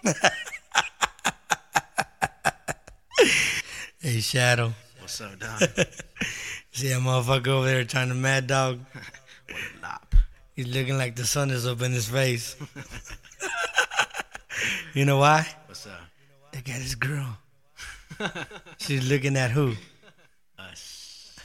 Hey, Shadow. What's up, Don? See that motherfucker over there trying to mad dog? What a lop. He's looking like the sun is up in his face. You know why? What's up? They got his girl. She's looking at who? Us.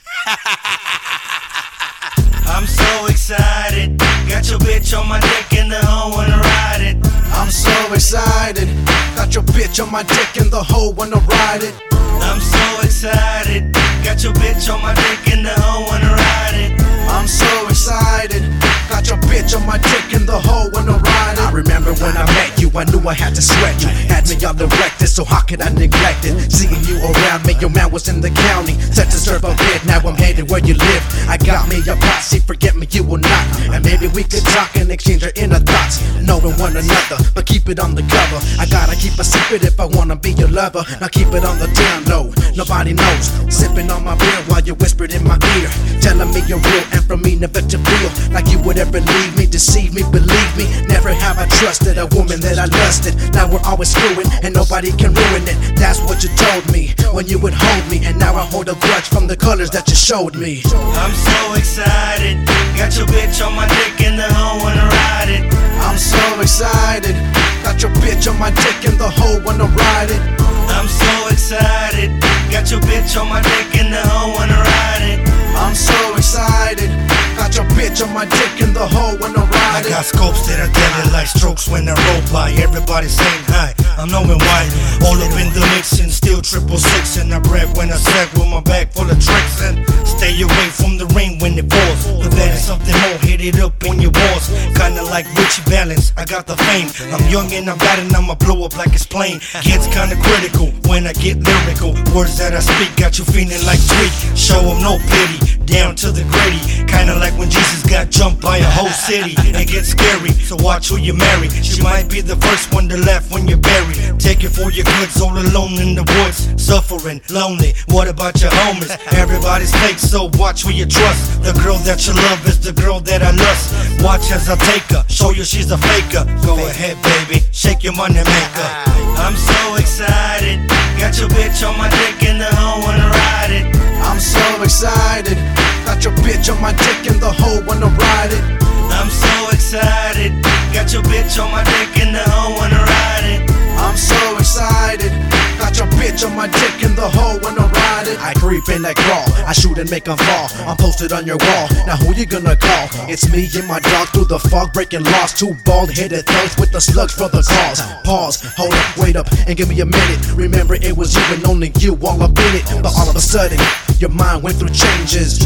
I'm so excited. Got your bitch on my dick and the hoe wanna ride it. I'm so excited. Got your bitch on my dick and the hoe wanna ride it. I'm so excited. Got your bitch on my dick and the hoe wanna ride it. I'm so excited. Got your bitch on my dick and the hoe wanna ride it. I remember when I met you, I knew I had to sweat you. Had me all erected, so how could I neglect it? Seeing you around me, your man was in the county. Set to serve a bit, now I'm headed where you live. I got me a posse, forget me you will not. And maybe we could talk and exchange our inner thoughts, knowing one another, but keep it on the cover. I gotta keep a secret if I wanna be your lover. Now keep it on the down low, nobody knows. Sipping on my beer while you whispered in my ear, telling me you're real and from me never to feel like you would ever leave me, deceive me, believe me. Never have I trusted a woman that I lusted. Now we're always screwing and nobody can ruin it. That's what you told me when you would hold me, and now I hold a grudge from the colors that you showed me. I'm so excited. Got your bitch on my dick and the hoe wanna ride it. I'm so excited. Got your bitch on my dick and the hoe wanna ride it. I'm so excited. Got your bitch on my dick and the hoe wanna ride it. I'm so excited. Got your bitch on my dick and the hoe wanna ride it. I got scopes that are deadly like strokes when I roll by. Everybody saying hi, I'm knowing why. All up in the mix and still 666. And I brag when I sag with my bag full of tricks. And stay away from the rain when it falls. The better something more, hit it up on your walls. Kinda like Richie Valens, I got the fame. I'm young and I'm bad and I'ma blow up like it's plain. Gets kinda critical when I get lyrical. Words that I speak got you feeling like tweak. Show 'em no pity, down to the gritty. Kinda like when Jesus got jumped by a whole city. It gets scary, so watch who you marry. She might be the first one to laugh when you're buried. Take it for your goods, all alone in the woods, suffering, lonely. What about your homies? Everybody's fake, so watch who you trust. The girl that you love is the girl that I lust. Watch as I take her, show you she's a faker. Go ahead, baby, shake your money maker. I'm so excited. Got your bitch on my dick and the hoe wanna ride it. I'm so excited. Got your bitch on my dick and the hoe wanna ride it. I'm so excited. Got your bitch on my dick and the hoe wanna ride it. I'm so excited. Got your bitch on my dick and the hoe wanna ride it. I creep and I crawl, I shoot and make 'em fall. I'm posted on your wall, now who you gonna call? It's me and my dog through the fog, breaking laws. Two bald-headed thugs with the slugs for the cause. Pause, hold up, wait up, and give me a minute. Remember it was you and only you all up in it. But all of a sudden, your mind went through changes.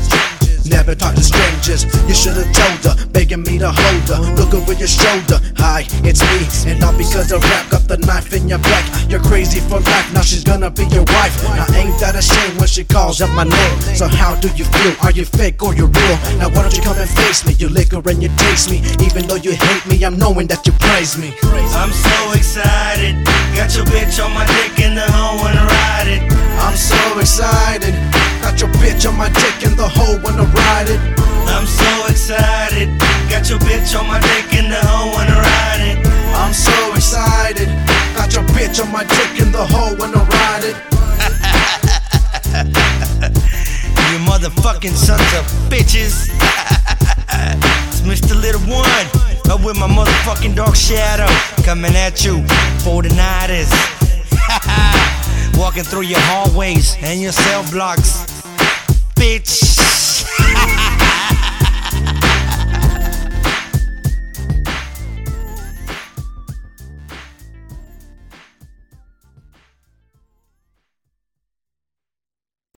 Never talk to strangers. You should've told her, begging me to hold her. Look over your shoulder. Hi, it's me, and all because I wrapped up the knife in your back. You're crazy for life, now she's gonna be your wife. Now ain't that a shame when she calls up my name? So how do you feel? Are you fake or you real? Now why don't you come and face me? You liquor and you taste me. Even though you hate me, I'm knowing that you praise me. I'm so excited. Got your bitch on my dick and the hoe wanna ride it. I'm so excited. Got your bitch on my dick and the hoe wanna ride it. I'm so excited. Got your bitch on my dick and the hoe wanna ride it. I'm so excited. Got your bitch on my dick and the hoe wanna ride it. You motherfucking sons of bitches. It's Mr. Little One, up with my motherfucking dog Shadow, coming at you for the nighters. Walking through your hallways and your cell blocks, bitch.